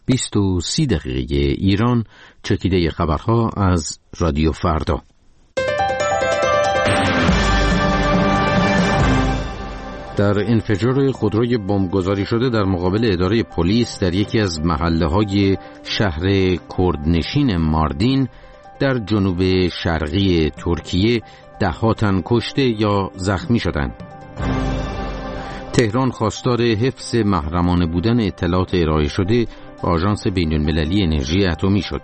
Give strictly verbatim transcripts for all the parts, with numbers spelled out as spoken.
بیست و سی دقیقه ایران، چکیده خبرها از رادیو فردا. در انفجار خودروی بمبگذاری شده در مقابل اداره پلیس در یکی از محله‌های شهر کردنشین ماردین در جنوب شرقی ترکیه ده‌ها تن کشته یا زخمی شدند. تهران خواستار حفظ محرمانه بودن اطلاعات ارائه شده به آژانس بین‌المللی انرژی اتمی شد.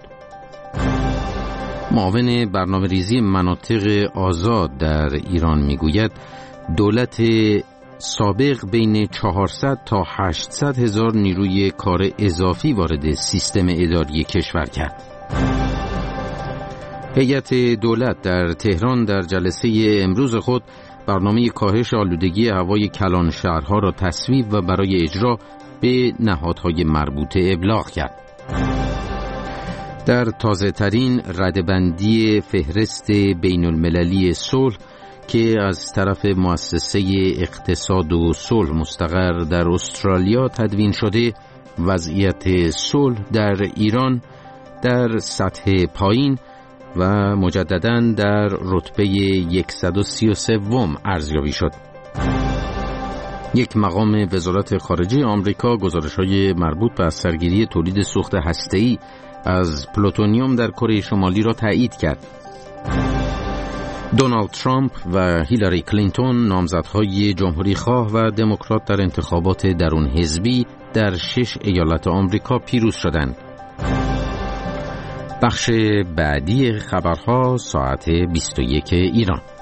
معاون برنامه‌ریزی مناطق آزاد در ایران میگوید دولت سابق بین چهارصد تا هشتصد هزار نیروی کار اضافی وارد سیستم اداری کشور کرد. هیئت دولت در تهران در جلسه امروز خود برنامه کاهش آلودگی هوای کلان شهرها را تصویب و برای اجرا به نهادهای مربوطه ابلاغ کرد. در تازه ترین ردبندی فهرست بین المللی صلح که از طرف مؤسسه اقتصاد و صلح مستقر در استرالیا تدوین شده، وضعیت صلح در ایران در سطح پایین و مجدداً در رتبه صد و سی و سه ارزیابی شد. یک مقام وزارت خارجه آمریکا گزارش‌های مربوط به از سرگیری تولید سوخت هسته‌ای از پلوتونیوم در کره شمالی را تایید کرد. دونالد ترامپ و هیلاری کلینتون نامزدهای جمهوری خواه و دموکرات در انتخابات درون حزبی در شش ایالت آمریکا پیروز شدند. بخش بعدی خبرها ساعت بیست و یک ایران.